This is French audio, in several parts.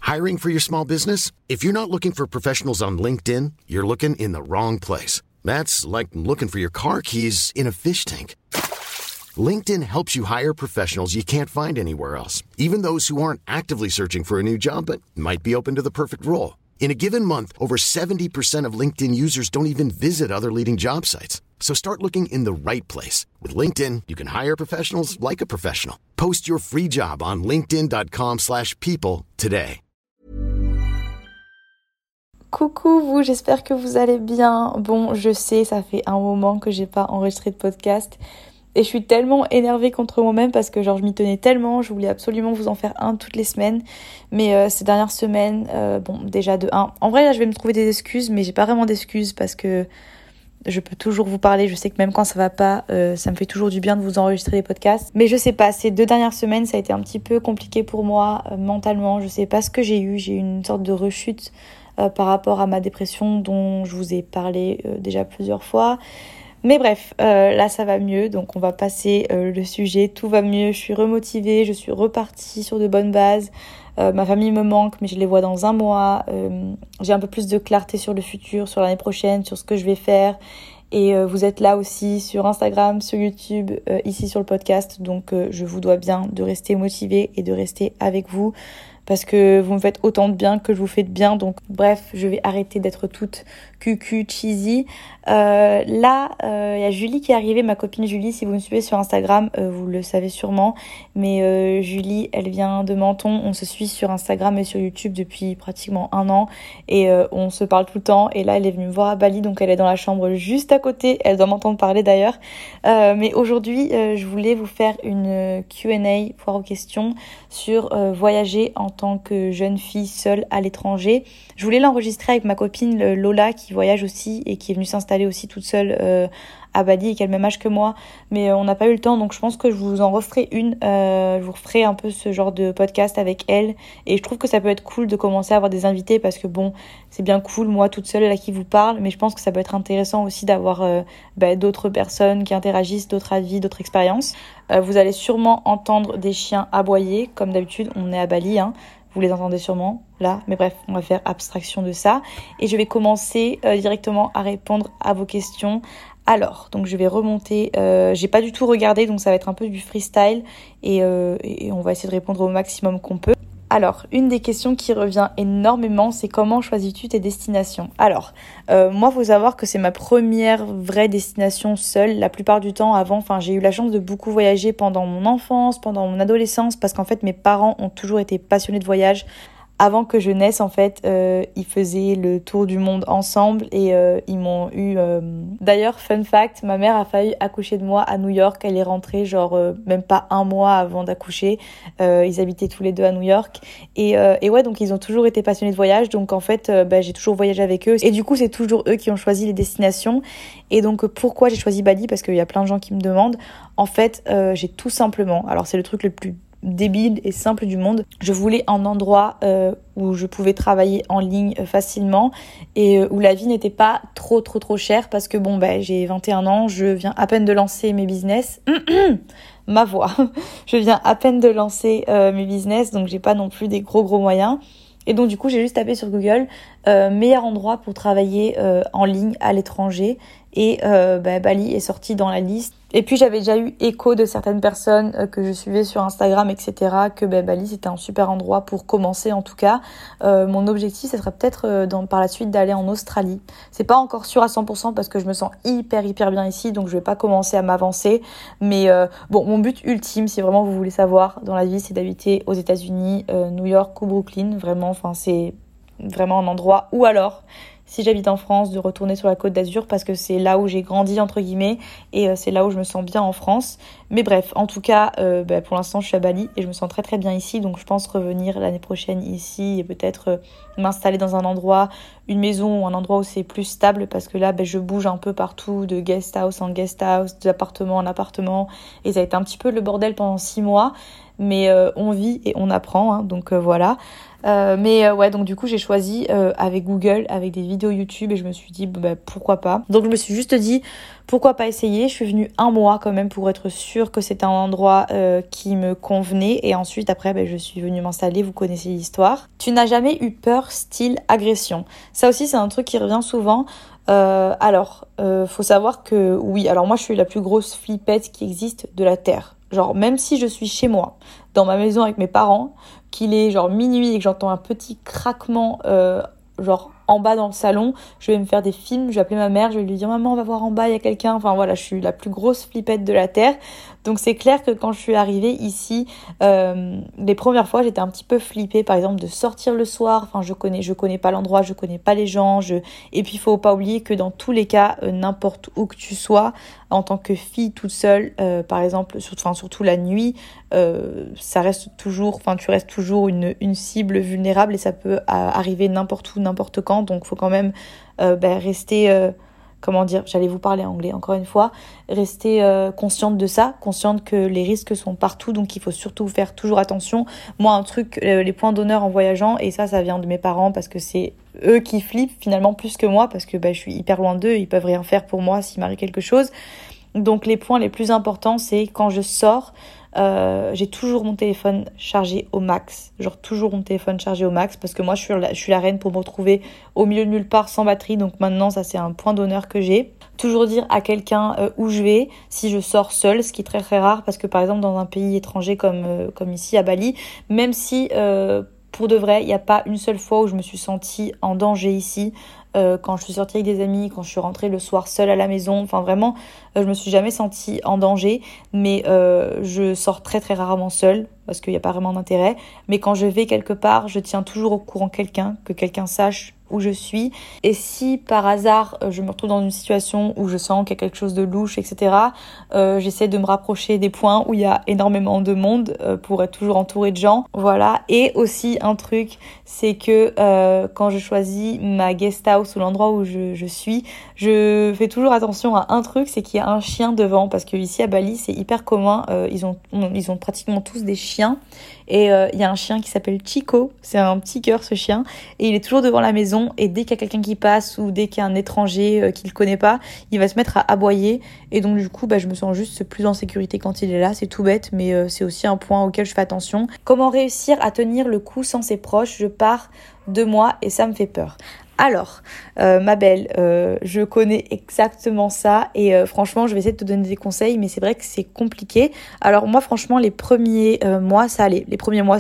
Hiring for your small business? If you're not looking for professionals on LinkedIn, you're looking in the wrong place. That's like looking for your car keys in a fish tank. LinkedIn helps you hire professionals you can't find anywhere else, even those who aren't actively searching for a new job but might be open to the perfect role. In a given month, over 70% of LinkedIn users don't even visit other leading job sites. So start looking in the right place. With LinkedIn, you can hire professionals like a professional. Post your free job on linkedin.com/people today. Coucou vous, j'espère que vous allez bien. Bon, je sais, ça fait un moment que j'ai pas enregistré de podcast. Et je suis tellement énervée contre moi-même parce que je m'y tenais tellement, je voulais absolument vous en faire un toutes les semaines. Mais ces dernières semaines, déjà de 1. En vrai là je vais me trouver des excuses, mais j'ai pas vraiment d'excuses parce que je peux toujours vous parler. Je sais que même quand ça va pas, ça me fait toujours du bien de vous enregistrer les podcasts. Mais je sais pas, ces 2 dernières semaines ça a été un petit peu compliqué pour moi mentalement. Je sais pas ce que j'ai eu une sorte de rechute par rapport à ma dépression dont je vous ai parlé déjà plusieurs fois. Mais bref, là ça va mieux, donc on va passer le sujet, tout va mieux, je suis remotivée, je suis repartie sur de bonnes bases, ma famille me manque mais je les vois dans un mois, j'ai un peu plus de clarté sur le futur, sur l'année prochaine, sur ce que je vais faire et vous êtes là aussi sur Instagram, sur YouTube, ici sur le podcast, donc je vous dois bien de rester motivée et de rester avec vous parce que vous me faites autant de bien que je vous fais de bien. Donc bref, je vais arrêter d'être toute cucu, cheesy. Là, il y a Julie qui est arrivée, ma copine Julie. Si vous me suivez sur Instagram, vous le savez sûrement. Mais Julie, elle vient de Menton. On se suit sur Instagram et sur YouTube depuis pratiquement 1 an. Et on se parle tout le temps. Et là, elle est venue me voir à Bali. Donc elle est dans la chambre juste à côté. Elle doit m'entendre parler d'ailleurs. Mais aujourd'hui, je voulais vous faire une Q&A, foire aux questions, sur voyager en tant que jeune fille seule à l'étranger. Je voulais l'enregistrer avec ma copine Lola qui voyage aussi et qui est venue s'installer aussi toute seule à Bali et qui a le même âge que moi, mais on n'a pas eu le temps, donc je pense que je vous en referai une. Je vous referai un peu ce genre de podcast avec elle et je trouve que ça peut être cool de commencer à avoir des invités parce que bon, c'est bien cool moi toute seule là qui vous parle, mais je pense que ça peut être intéressant aussi d'avoir d'autres personnes qui interagissent, d'autres avis, d'autres expériences. Vous allez sûrement entendre des chiens aboyer, comme d'habitude, on est à Bali, hein. Vous les entendez sûrement là, mais bref, on va faire abstraction de ça. Et je vais commencer directement à répondre à vos questions. Alors, donc je vais remonter, j'ai pas du tout regardé, donc ça va être un peu du freestyle et on va essayer de répondre au maximum qu'on peut. Alors, une des questions qui revient énormément, c'est comment choisis-tu tes destinations ? Alors, moi, faut savoir que c'est ma première vraie destination seule. La plupart du temps, avant, j'ai eu la chance de beaucoup voyager pendant mon enfance, pendant mon adolescence, parce qu'en fait, mes parents ont toujours été passionnés de voyage. Avant que je naisse, en fait, ils faisaient le tour du monde ensemble et ils m'ont eu... D'ailleurs, fun fact, ma mère a failli accoucher de moi à New York. Elle est rentrée même pas 1 mois avant d'accoucher. Ils habitaient tous les 2 à New York. Et ouais, donc ils ont toujours été passionnés de voyage. Donc en fait, j'ai toujours voyagé avec eux. Et du coup, c'est toujours eux qui ont choisi les destinations. Et donc pourquoi j'ai choisi Bali ? Parce qu'il y a plein de gens qui me demandent. En fait, j'ai tout simplement... Alors c'est le truc le plus débile et simple du monde. Je voulais un endroit où je pouvais travailler en ligne facilement et où la vie n'était pas trop chère parce que j'ai 21 ans, je viens à peine de lancer mes business. Ma voix. Je viens à peine de lancer mes business, donc j'ai pas non plus des gros moyens. Et donc du coup, j'ai juste tapé sur Google meilleur endroit pour travailler en ligne à l'étranger et Bali est sorti dans la liste. Et puis j'avais déjà eu écho de certaines personnes que je suivais sur Instagram, etc. que Bali c'était un super endroit pour commencer en tout cas. Mon objectif, ça serait peut-être par la suite d'aller en Australie. C'est pas encore sûr à 100% parce que je me sens hyper bien ici, donc je vais pas commencer à m'avancer. Mais mon but ultime, si vraiment vous voulez savoir dans la vie, c'est d'habiter aux États-Unis, New York ou Brooklyn. Vraiment, c'est vraiment un endroit. Ou alors, si j'habite en France, de retourner sur la Côte d'Azur parce que c'est là où j'ai grandi entre guillemets et c'est là où je me sens bien en France. Mais bref, en tout cas, pour l'instant je suis à Bali et je me sens très bien ici, donc je pense revenir l'année prochaine ici et peut-être m'installer dans un endroit, une maison ou un endroit où c'est plus stable parce que là je bouge un peu partout de guest house en guest house, d'appartement en appartement et ça a été un petit peu le bordel pendant 6 mois. Mais on vit et on apprend, hein, donc voilà. Ouais, donc du coup j'ai choisi avec Google, avec des vidéos YouTube, et je me suis dit pourquoi pas. Donc je me suis juste dit pourquoi pas essayer. Je suis venue 1 mois quand même pour être sûre que c'était un endroit qui me convenait, et ensuite après je suis venue m'installer. Vous connaissez l'histoire. Tu n'as jamais eu peur style agression? Ça aussi c'est un truc qui revient souvent. Faut savoir que oui, alors moi je suis la plus grosse flippette qui existe de la Terre. Genre même si je suis chez moi, dans ma maison avec mes parents, qu'il est genre minuit et que j'entends un petit craquement genre en bas dans le salon, je vais me faire des films, je vais appeler ma mère, je vais lui dire maman on va voir en bas, il y a quelqu'un. Enfin voilà, je suis la plus grosse flippette de la Terre. Donc c'est clair que quand je suis arrivée ici, les premières fois j'étais un petit peu flippée, par exemple de sortir le soir. Enfin je connais pas l'endroit, je connais pas les gens, et puis il faut pas oublier que dans tous les cas, n'importe où que tu sois, en tant que fille toute seule, par exemple, surtout la nuit, ça reste toujours, enfin tu restes toujours une cible vulnérable, et ça peut arriver n'importe où, n'importe quand. Donc faut quand même rester j'allais vous parler anglais encore une fois, rester consciente de ça, consciente que les risques sont partout, donc il faut surtout faire toujours attention. Moi un truc, les points d'honneur en voyageant, et ça vient de mes parents parce que c'est eux qui flippent finalement plus que moi, parce que je suis hyper loin d'eux, ils peuvent rien faire pour moi s'il m'arrive quelque chose. Donc les points les plus importants, c'est quand je sors, j'ai toujours mon téléphone chargé au max. Genre toujours mon téléphone chargé au max, parce que moi je suis la reine pour me retrouver au milieu de nulle part sans batterie. Donc maintenant ça c'est un point d'honneur que j'ai. Toujours dire à quelqu'un où je vais si je sors seule, ce qui est très très rare, parce que par exemple dans un pays étranger comme ici à Bali, même si pour de vrai il n'y a pas une seule fois où je me suis sentie en danger ici, quand je suis sortie avec des amis, quand je suis rentrée le soir seule à la maison, enfin vraiment je me suis jamais sentie en danger. Mais je sors très très rarement seule parce qu'il n'y a pas vraiment d'intérêt. Mais quand je vais quelque part, je tiens toujours au courant quelqu'un, que quelqu'un sache où je suis. Et si par hasard je me retrouve dans une situation où je sens qu'il y a quelque chose de louche, etc., j'essaie de me rapprocher des points où il y a énormément de monde pour être toujours entourée de gens. Voilà. Et aussi un truc, c'est que quand je choisis ma guest house ou l'endroit où je suis, je fais toujours attention à un truc, c'est qu'il y a un chien devant, parce que ici à Bali c'est hyper commun, ils ont pratiquement tous des chiens. Et il y a un chien qui s'appelle Chico, c'est un petit cœur ce chien, et il est toujours devant la maison, et dès qu'il y a quelqu'un qui passe ou dès qu'il y a un étranger qu'il connaît pas, il va se mettre à aboyer. Et donc du coup je me sens juste plus en sécurité quand il est là. C'est tout bête, mais c'est aussi un point auquel je fais attention. Comment réussir à tenir le coup sans ses proches? Je pars 2 mois et ça me fait peur. Alors, ma belle, je connais exactement ça, et franchement, je vais essayer de te donner des conseils, mais c'est vrai que c'est compliqué. Alors moi, franchement, les premiers mois, ça allait.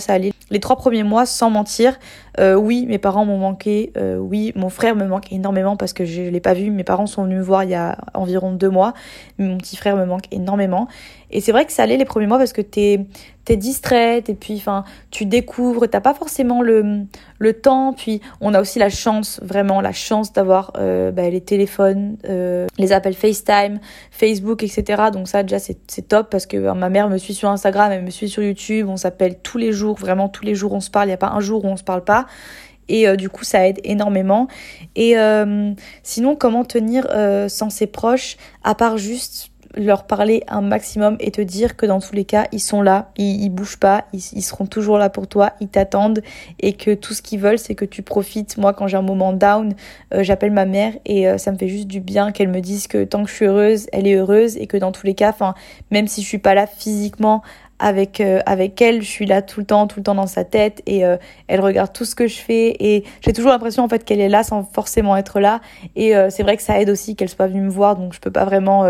Les 3 premiers mois, sans mentir, oui, mes parents m'ont manqué. Oui, mon frère me manque énormément parce que je l'ai pas vu. Mes parents sont venus me voir il y a environ 2 mois. Mais mon petit frère me manque énormément. Et c'est vrai que ça allait les premiers mois parce que t'es distraite, et puis tu découvres, t'as pas forcément le temps. Puis on a aussi la chance, vraiment la chance d'avoir les téléphones, les appels FaceTime, Facebook, etc. Donc ça déjà c'est top, parce que ma mère me suit sur Instagram, elle me suit sur YouTube, on s'appelle tous les jours, vraiment tous les jours on se parle, il y a pas un jour où on se parle pas. Et du coup ça aide énormément. Et sinon, comment tenir sans ses proches, à part juste leur parler un maximum et te dire que dans tous les cas ils sont là, ils bougent pas, ils seront toujours là pour toi, ils t'attendent, et que tout ce qu'ils veulent c'est que tu profites. Moi quand j'ai un moment down, j'appelle ma mère, et ça me fait juste du bien qu'elle me dise que tant que je suis heureuse, elle est heureuse, et que dans tous les cas, même si je suis pas là physiquement avec elle, je suis là tout le temps dans sa tête, et elle regarde tout ce que je fais, et j'ai toujours l'impression en fait qu'elle est là sans forcément être là. Et c'est vrai que ça aide aussi qu'elle soit pas venue me voir, donc je peux pas vraiment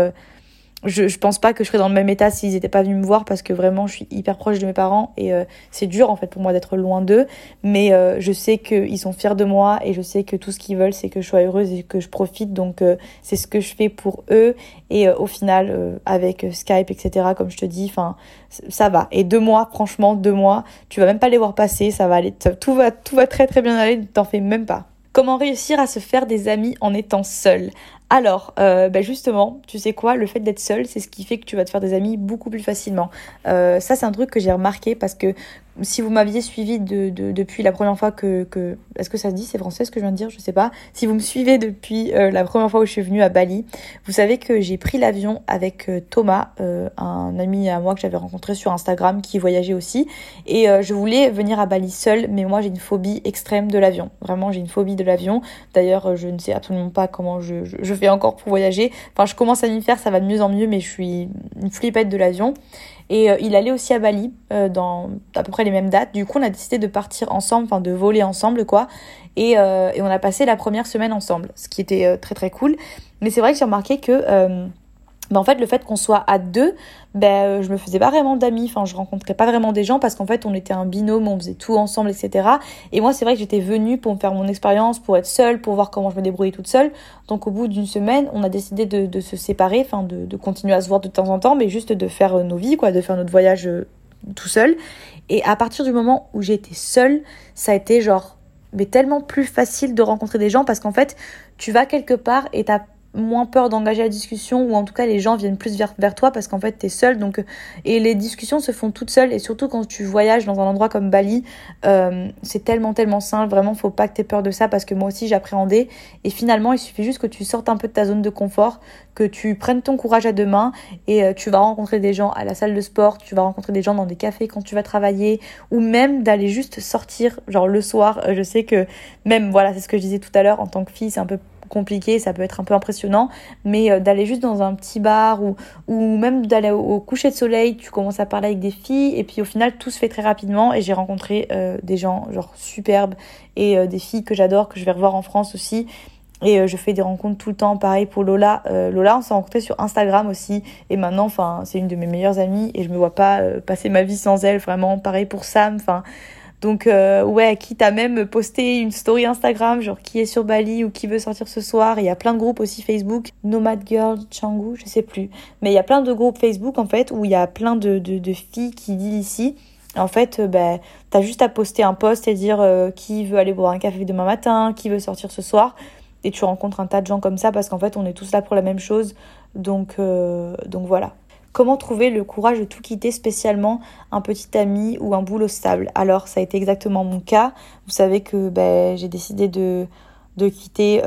je pense pas que je serais dans le même état s'ils étaient pas venus me voir, parce que vraiment je suis hyper proche de mes parents, et c'est dur en fait pour moi d'être loin d'eux, mais je sais qu'ils sont fiers de moi, et je sais que tout ce qu'ils veulent c'est que je sois heureuse et que je profite. Donc c'est ce que je fais pour eux, et au final avec Skype, etc., comme je te dis, ça va. Et 2 mois, franchement 2 mois, tu vas même pas les voir passer, ça va aller, tout va très très bien aller, ne t'en fais même pas. Comment réussir à se faire des amis en étant seul? Alors, justement, tu sais quoi, le fait d'être seule, c'est ce qui fait que tu vas te faire des amis beaucoup plus facilement. Ça, c'est un truc que j'ai remarqué parce que si vous m'aviez suivi depuis la première fois que... Est-ce que ça se dit, c'est français ce que je viens de dire? Je sais pas. Si vous me suivez depuis la première fois où je suis venue à Bali, vous savez que j'ai pris l'avion avec Thomas, un ami à moi que j'avais rencontré sur Instagram qui voyageait aussi. Et je voulais venir à Bali seule, mais moi j'ai une phobie extrême de l'avion. Vraiment, j'ai une phobie de l'avion. D'ailleurs, je ne sais absolument pas comment je fais encore pour voyager. Enfin, je commence à m'y faire, ça va de mieux en mieux, mais je suis une flippette de l'avion. Et il allait aussi à Bali dans à peu près les mêmes dates. Du coup, on a décidé de partir ensemble, enfin de voler ensemble quoi. Et on a passé la première semaine ensemble, ce qui était très très cool. Mais c'est vrai que j'ai remarqué que en fait, le fait qu'on soit à deux, je me faisais pas vraiment d'amis. Enfin, je rencontrais pas vraiment des gens parce qu'en fait, on était un binôme, on faisait tout ensemble, etc. Et moi, c'est vrai que j'étais venue pour me faire mon expérience, pour être seule, pour voir comment je me débrouillais toute seule. Donc, au bout d'une semaine, on a décidé de se séparer, enfin, de continuer à se voir de temps en temps, mais juste de faire nos vies, quoi, de faire notre voyage tout seul. Et à partir du moment où j'étais seule, ça a été mais tellement plus facile de rencontrer des gens parce qu'en fait, tu vas quelque part et t'as moins peur d'engager la discussion ou en tout cas les gens viennent plus vers toi parce qu'en fait t'es seule donc et les discussions se font toutes seules et surtout quand tu voyages dans un endroit comme Bali c'est tellement simple, vraiment faut pas que t'aies peur de ça parce que moi aussi j'appréhendais et finalement il suffit juste que tu sortes un peu de ta zone de confort, que tu prennes ton courage à deux mains et tu vas rencontrer des gens à la salle de sport, tu vas rencontrer des gens dans des cafés quand tu vas travailler ou même d'aller juste sortir le soir. Je sais que même voilà c'est ce que je disais tout à l'heure en tant que fille c'est un peu compliqué, ça peut être un peu impressionnant, mais d'aller juste dans un petit bar ou même d'aller au coucher de soleil, tu commences à parler avec des filles et puis au final tout se fait très rapidement et j'ai rencontré des gens superbes et des filles que j'adore, que je vais revoir en France aussi. Et je fais des rencontres tout le temps, pareil pour Lola. Lola, on s'est rencontrés sur Instagram aussi. Et maintenant, c'est une de mes meilleures amies et je me vois pas passer ma vie sans elle. Vraiment, pareil pour Sam. Donc quitte à même poster une story Instagram, qui est sur Bali ou qui veut sortir ce soir. Il y a plein de groupes aussi Facebook, Nomad Girl Canggu, je sais plus. Mais il y a plein de groupes Facebook en fait où il y a plein de filles qui vivent ici. En fait, t'as juste à poster un post et dire qui veut aller boire un café demain matin, qui veut sortir ce soir. Et tu rencontres un tas de gens comme ça parce qu'en fait, on est tous là pour la même chose. Donc voilà. Comment trouver le courage de tout quitter, spécialement un petit ami ou un boulot stable? Alors, ça a été exactement mon cas. Vous savez que j'ai décidé de quitter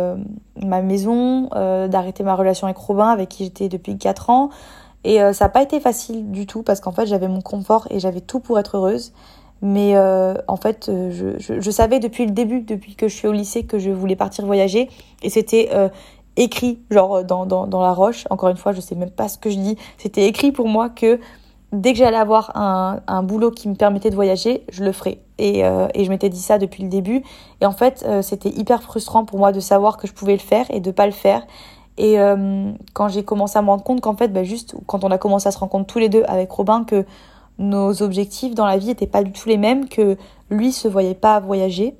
ma maison, d'arrêter ma relation avec Robin, avec qui j'étais depuis 4 ans. Et ça n'a pas été facile du tout parce qu'en fait, j'avais mon confort et j'avais tout pour être heureuse. Mais en fait, je savais depuis le début, depuis que je suis au lycée, que je voulais partir voyager. Et c'était écrit, dans la roche. Encore une fois, je sais même pas ce que je dis. C'était écrit pour moi que dès que j'allais avoir un boulot qui me permettait de voyager, je le ferais. Et je m'étais dit ça depuis le début. Et en fait, c'était hyper frustrant pour moi de savoir que je pouvais le faire et de pas le faire. Et quand j'ai commencé à me rendre compte qu'en fait, juste quand on a commencé à se rencontrer tous les deux avec Robin, que nos objectifs dans la vie étaient pas du tout les mêmes, que lui se voyait pas voyager.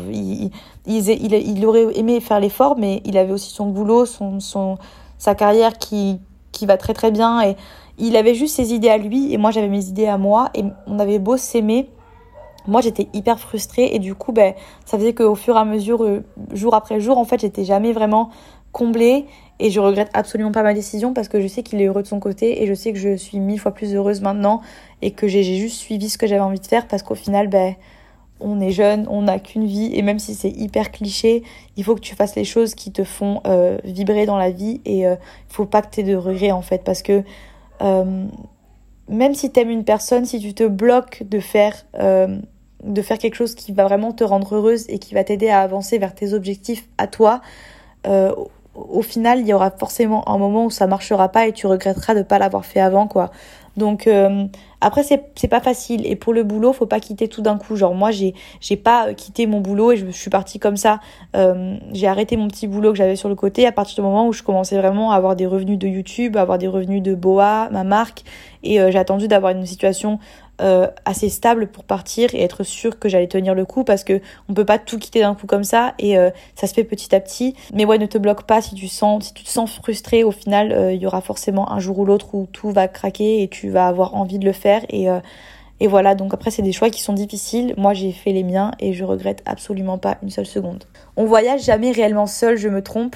Il aurait aimé faire l'effort, mais il avait aussi son boulot, sa carrière qui va très très bien. Et il avait juste ses idées à lui et moi j'avais mes idées à moi. Et on avait beau s'aimer, moi j'étais hyper frustrée et du coup ça faisait qu'au fur et à mesure, jour après jour, en fait j'étais jamais vraiment comblée. Et je regrette absolument pas ma décision parce que je sais qu'il est heureux de son côté et je sais que je suis 1000 fois plus heureuse maintenant et que j'ai juste suivi ce que j'avais envie de faire parce qu'au final, on est jeune, on n'a qu'une vie et même si c'est hyper cliché, il faut que tu fasses les choses qui te font vibrer dans la vie et il faut pas que tu aies de regrets en fait parce que même si t'aimes une personne, si tu te bloques de faire quelque chose qui va vraiment te rendre heureuse et qui va t'aider à avancer vers tes objectifs à toi, au final, il y aura forcément un moment où ça marchera pas et tu regretteras de pas l'avoir fait avant, quoi. Donc après c'est pas facile et pour le boulot faut pas quitter tout d'un coup, moi j'ai pas quitté mon boulot et je suis partie comme ça. J'ai arrêté mon petit boulot que j'avais sur le côté à partir du moment où je commençais vraiment à avoir des revenus de YouTube, à avoir des revenus de Boa, ma marque, et j'ai attendu d'avoir une situation assez stable pour partir et être sûre que j'allais tenir le coup parce que on peut pas tout quitter d'un coup comme ça et ça se fait petit à petit. Mais ne te bloque pas si tu te sens frustré. Au final, il y aura forcément un jour ou l'autre où tout va craquer et tu vas avoir envie de le faire et voilà. Donc après c'est des choix qui sont difficiles. Moi j'ai fait les miens et je regrette absolument pas une seule seconde. On voyage jamais réellement seul, je me trompe.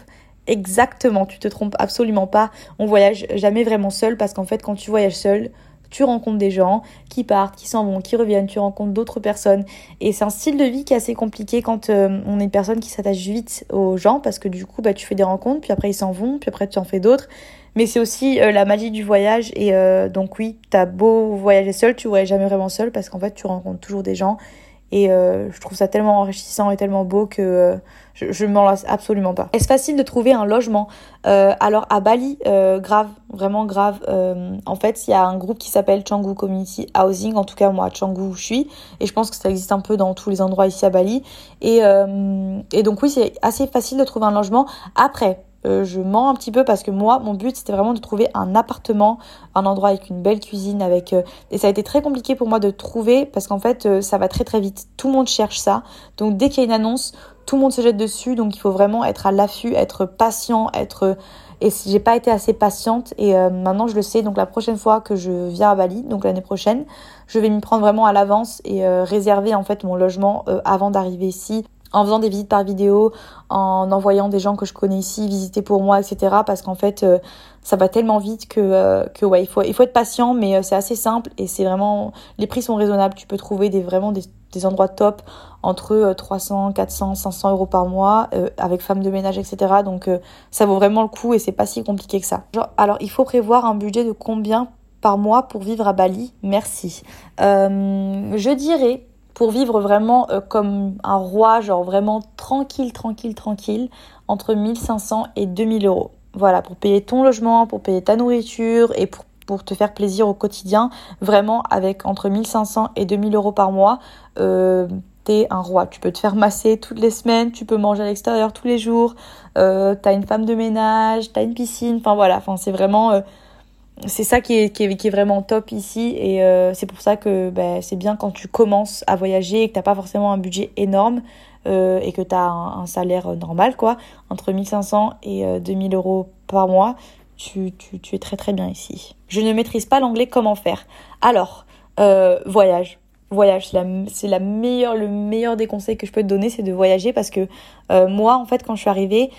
Exactement, tu te trompes absolument pas. On voyage jamais vraiment seul parce qu'en fait, quand tu voyages seul, tu rencontres des gens qui partent, qui s'en vont, qui reviennent, tu rencontres d'autres personnes. Et c'est un style de vie qui est assez compliqué quand on est une personne qui s'attache vite aux gens parce que du coup, tu fais des rencontres, puis après ils s'en vont, puis après tu en fais d'autres. Mais c'est aussi la magie du voyage et donc oui, t'as beau voyager seul, tu voyages jamais vraiment seul parce qu'en fait, tu rencontres toujours des gens. Et je trouve ça tellement enrichissant et tellement beau que je m'en lasse absolument pas. Est-ce facile de trouver un logement? Alors à Bali, grave, vraiment grave. En fait, il y a un groupe qui s'appelle Canggu Community Housing. En tout cas, moi, à Canggu, où je suis. Et je pense que ça existe un peu dans tous les endroits ici à Bali. Et donc oui, c'est assez facile de trouver un logement. Après, je mens un petit peu parce que moi, mon but, c'était vraiment de trouver un appartement, un endroit avec une belle cuisine, et ça a été très compliqué pour moi de trouver parce qu'en fait, ça va très très vite. Tout le monde cherche ça. Donc dès qu'il y a une annonce, tout le monde se jette dessus. Donc il faut vraiment être à l'affût, être patient, Et j'ai pas été assez patiente et maintenant je le sais. Donc la prochaine fois que je viens à Bali, donc l'année prochaine, je vais m'y prendre vraiment à l'avance et réserver en fait mon logement avant d'arriver ici, en faisant des visites par vidéo, en envoyant des gens que je connais ici visiter pour moi, etc. Parce qu'en fait, ça va tellement vite que ouais, il faut être patient, mais c'est assez simple et c'est vraiment, les prix sont raisonnables. Tu peux trouver vraiment des endroits top entre 300, 400, 500 euros par mois avec femme de ménage, etc. Donc ça vaut vraiment le coup et c'est pas si compliqué que ça. Alors, il faut prévoir un budget de combien par mois pour vivre à Bali? Merci. Je dirais, pour vivre vraiment comme un roi, genre vraiment tranquille, entre 1500 et 2000 euros. Voilà, pour payer ton logement, pour payer ta nourriture et pour te faire plaisir au quotidien, vraiment avec entre 1500 et 2000 euros par mois, t'es un roi. Tu peux te faire masser toutes les semaines, tu peux manger à l'extérieur tous les jours, t'as une femme de ménage, t'as une piscine, enfin voilà, c'est vraiment... c'est ça qui est vraiment top ici et c'est pour ça que c'est bien quand tu commences à voyager et que t'as pas forcément un budget énorme et que t'as un salaire normal quoi, entre 1500 et 2000 euros par mois, tu es très très bien ici. Je ne maîtrise pas l'anglais, comment faire? Alors, voyage, c'est le meilleur des conseils que je peux te donner, c'est de voyager parce que moi en fait quand je suis arrivée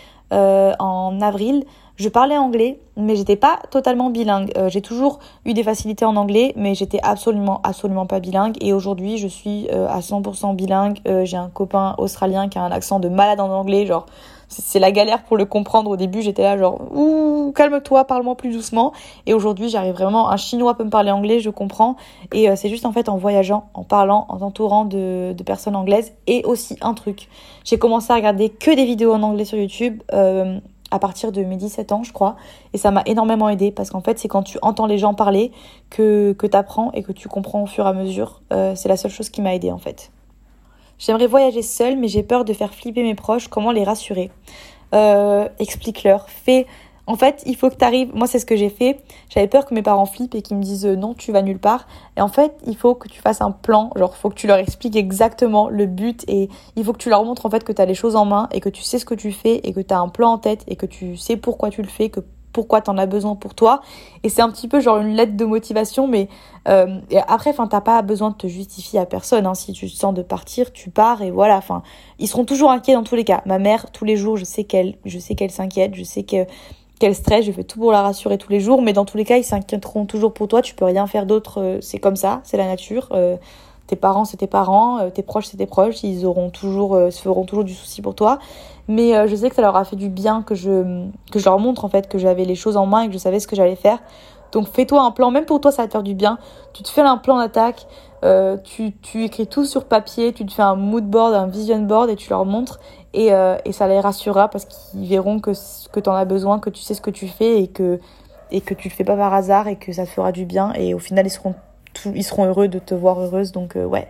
en avril, je parlais anglais, mais j'étais pas totalement bilingue. J'ai toujours eu des facilités en anglais, mais j'étais absolument pas bilingue. Et aujourd'hui, je suis à 100% bilingue. J'ai un copain australien qui a un accent de malade en anglais. Genre, c'est la galère pour le comprendre. Au début, j'étais là genre, ouh, calme-toi, parle-moi plus doucement. Et aujourd'hui, j'arrive vraiment. Un Chinois peut me parler anglais, je comprends. Et c'est juste en fait en voyageant, en parlant, en t'entourant de personnes anglaises. Et aussi un truc, j'ai commencé à regarder que des vidéos en anglais sur YouTube. À partir de mes 17 ans, je crois. Et ça m'a énormément aidé parce qu'en fait, c'est quand tu entends les gens parler que t'apprends et que tu comprends au fur et à mesure. C'est la seule chose qui m'a aidée en fait. J'aimerais voyager seule, mais j'ai peur de faire flipper mes proches. Comment les rassurer? Explique-leur. En fait, il faut que tu arrives... Moi, c'est ce que j'ai fait. J'avais peur que mes parents flippent et qu'ils me disent non, tu vas nulle part. Et en fait, il faut que tu fasses un plan. Genre, il faut que tu leur expliques exactement le but. Et il faut que tu leur montres en fait que tu as les choses en main et que tu sais ce que tu fais et que tu as un plan en tête et que tu sais pourquoi tu le fais, pourquoi tu en as besoin pour toi. Et c'est un petit peu genre une lettre de motivation. Mais et après, t'as pas besoin de te justifier à personne. Hein. Si tu te sens de partir, tu pars et voilà. Ils seront toujours inquiets dans tous les cas. Ma mère, tous les jours, je sais qu'elle s'inquiète. Je sais qu'elle stresse, je fais tout pour la rassurer tous les jours, mais dans tous les cas, ils s'inquiéteront toujours pour toi, tu peux rien faire d'autre, c'est comme ça, c'est la nature. Tes parents, c'est tes parents, tes proches, c'est tes proches, ils se feront toujours du souci pour toi. Mais je sais que ça leur a fait du bien que je leur montre en fait que j'avais les choses en main et que je savais ce que j'allais faire. Donc fais-toi un plan, même pour toi ça va te faire du bien. Tu te fais un plan d'attaque, tu écris tout sur papier, tu te fais un mood board, un vision board et tu leur montres et ça les rassurera parce qu'ils verront que t'en as besoin, que tu sais ce que tu fais et que tu le fais pas par hasard et que ça te fera du bien et au final ils seront heureux de te voir heureuse donc ouais.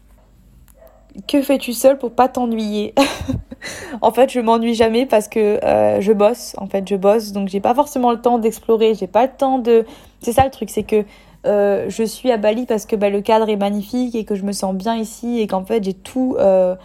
Que fais-tu seule pour pas t'ennuyer? En fait, je m'ennuie jamais parce que je bosse. En fait, je bosse, donc j'ai pas forcément le temps d'explorer. J'ai pas le temps de. C'est ça le truc, c'est que je suis à Bali parce que le cadre est magnifique et que je me sens bien ici et qu'en fait j'ai tout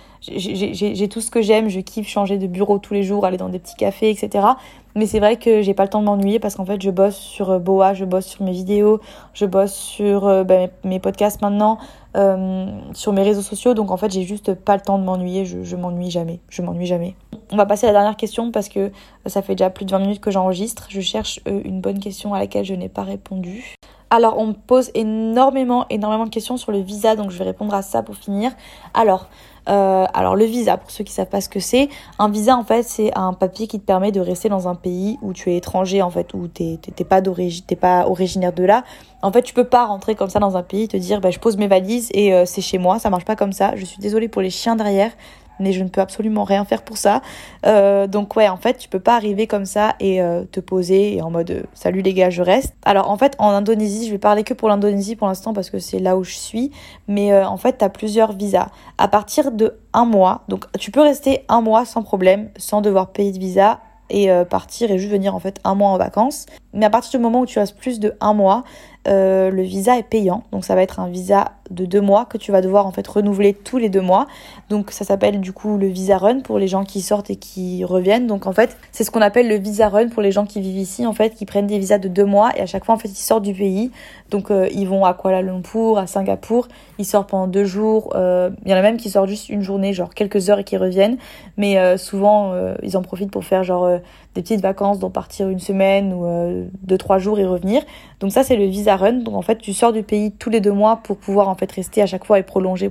ce que j'aime. Je kiffe changer de bureau tous les jours, aller dans des petits cafés, etc. Mais c'est vrai que j'ai pas le temps de m'ennuyer parce qu'en fait je bosse sur Boa, je bosse sur mes vidéos, je bosse sur mes podcasts maintenant, sur mes réseaux sociaux. Donc en fait j'ai juste pas le temps de m'ennuyer. Je m'ennuie jamais. on va passer à la dernière question parce que ça fait déjà plus de 20 minutes que j'enregistre. Je cherche une bonne question à laquelle je n'ai pas répondu. Alors, on me pose énormément de questions sur le visa, donc je vais répondre à ça pour finir. Alors, le visa, pour ceux qui savent pas ce que c'est, un visa, en fait, c'est un papier qui te permet de rester dans un pays où tu es étranger, en fait, où t'es pas originaire de là. En fait, tu peux pas rentrer comme ça dans un pays, te dire, je pose mes valises et c'est chez moi. Ça marche pas comme ça. Je suis désolée pour les chiens derrière, mais je ne peux absolument rien faire pour ça. Donc ouais, en fait, tu peux pas arriver comme ça et te poser et en mode salut les gars, je reste. Alors en fait, en Indonésie, je vais parler que pour l'Indonésie pour l'instant parce que c'est là où je suis, mais en fait, tu as plusieurs visas. À partir de 1 mois, donc tu peux rester 1 mois sans problème, sans devoir payer de visa et partir et juste venir en fait 1 mois en vacances. Mais à partir du moment où tu restes plus de 1 mois, le visa est payant. Donc ça va être un visa de 2 mois que tu vas devoir en fait renouveler tous les 2 mois. Donc ça s'appelle du coup le visa run pour les gens qui sortent et qui reviennent. Donc en fait c'est ce qu'on appelle le visa run pour les gens qui vivent ici en fait, qui prennent des visas de 2 mois et à chaque fois en fait ils sortent du pays. Donc ils vont à Kuala Lumpur, à Singapour, ils sortent pendant 2 jours. Il y en a même qui sortent juste une journée, genre quelques heures et qui reviennent. Mais souvent ils en profitent pour faire genre des petites vacances, donc partir une semaine ou 2-3 jours et revenir. Donc ça c'est le visa run. Donc en fait tu sors du pays tous les 2 mois pour pouvoir en fait rester à chaque fois et prolonger.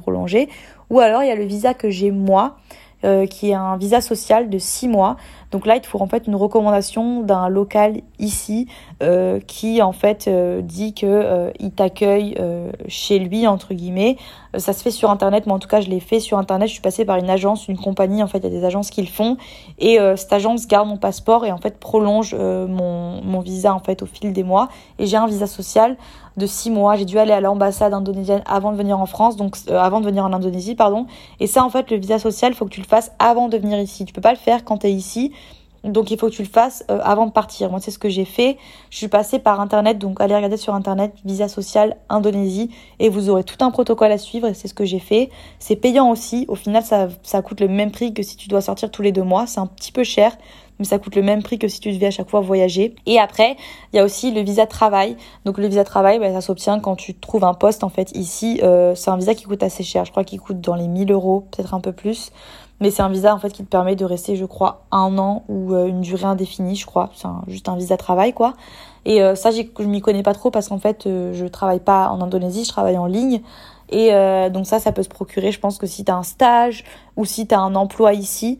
Ou alors il y a le visa que j'ai moi, qui est un visa social de 6 mois. Donc là il te faut en fait une recommandation d'un local ici qui en fait dit que il t'accueille chez lui entre guillemets. Ça se fait sur internet, mais en tout cas je l'ai fait sur internet. Je suis passée par une agence, une compagnie, en fait il y a des agences qui le font et cette agence garde mon passeport et en fait prolonge mon visa en fait au fil des mois. Et j'ai un visa social de 6 mois. J'ai dû aller à l'ambassade indonésienne avant de venir en France, donc avant de venir en Indonésie, pardon. Et ça, en fait, le visa social, il faut que tu le fasses avant de venir ici. Tu peux pas le faire quand tu es ici. Donc, il faut que tu le fasses avant de partir. Moi, c'est ce que j'ai fait. Je suis passée par Internet, donc allez regarder sur Internet, visa social Indonésie, et vous aurez tout un protocole à suivre, et c'est ce que j'ai fait. C'est payant aussi. Au final, ça coûte le même prix que si tu dois sortir tous les 2 mois. C'est un petit peu cher, mais ça coûte le même prix que si tu devais à chaque fois voyager. Et après, il y a aussi le visa travail. Donc le visa travail, ça s'obtient quand tu trouves un poste en fait ici. C'est un visa qui coûte assez cher. Je crois qu'il coûte dans les 1 000 €, peut-être un peu plus. Mais c'est un visa en fait qui te permet de rester, je crois, 1 an ou une durée indéfinie, je crois. C'est juste un visa travail, quoi. Et ça, je m'y connais pas trop parce qu'en fait, je travaille pas en Indonésie, je travaille en ligne. Et donc ça peut se procurer, je pense que si t'as un stage ou si t'as un emploi ici,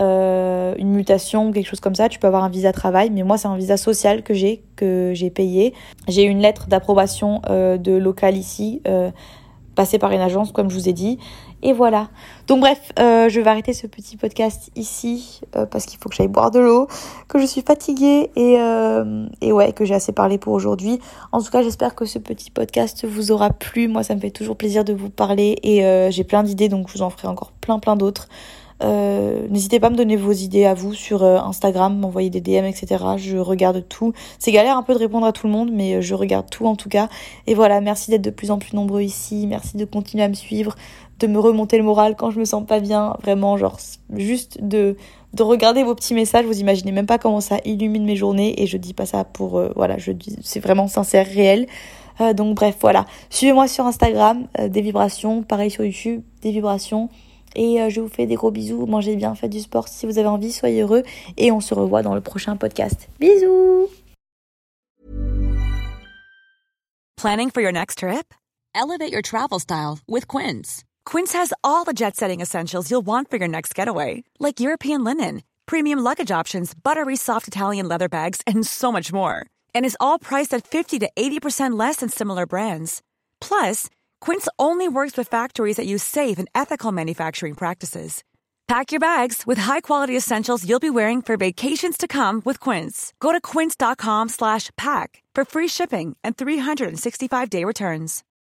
une mutation ou quelque chose comme ça, tu peux avoir un visa travail. Mais moi c'est un visa social que j'ai payé. J'ai eu une lettre d'approbation de local ici, passée par une agence comme je vous ai dit, et voilà. Donc bref, je vais arrêter ce petit podcast ici parce qu'il faut que j'aille boire de l'eau, que je suis fatiguée et ouais, que j'ai assez parlé pour aujourd'hui. En tout cas, j'espère que ce petit podcast vous aura plu. Moi ça me fait toujours plaisir de vous parler et j'ai plein d'idées, donc je vous en ferai encore plein d'autres. N'hésitez pas à me donner vos idées à vous sur Instagram, m'envoyer des DM, etc. Je regarde tout. C'est galère un peu de répondre à tout le monde, mais je regarde tout en tout cas. Et voilà, merci d'être de plus en plus nombreux ici. Merci de continuer à me suivre, de me remonter le moral quand je me sens pas bien. Vraiment, genre, juste de regarder vos petits messages. Vous imaginez même pas comment ça illumine mes journées. Et je dis pas ça pour, c'est vraiment sincère, réel. Donc bref, voilà. Suivez-moi sur Instagram, des vibrations. Pareil sur YouTube, des vibrations. Et je vous fais des gros bisous, mangez bien, faites du sport si vous avez envie, soyez heureux. Et on se revoit dans le prochain podcast. Bisous! Planning for your next trip? Elevate your travel style with Quince. Quince has all the jet-setting essentials you'll want for your next getaway, like European linen, premium luggage options, buttery soft Italian leather bags, and so much more. And is all priced at 50 to 80% less than similar brands. Plus, Quince only works with factories that use safe and ethical manufacturing practices. Pack your bags with high-quality essentials you'll be wearing for vacations to come with Quince. Go to quince.com/pack for free shipping and 365-day returns.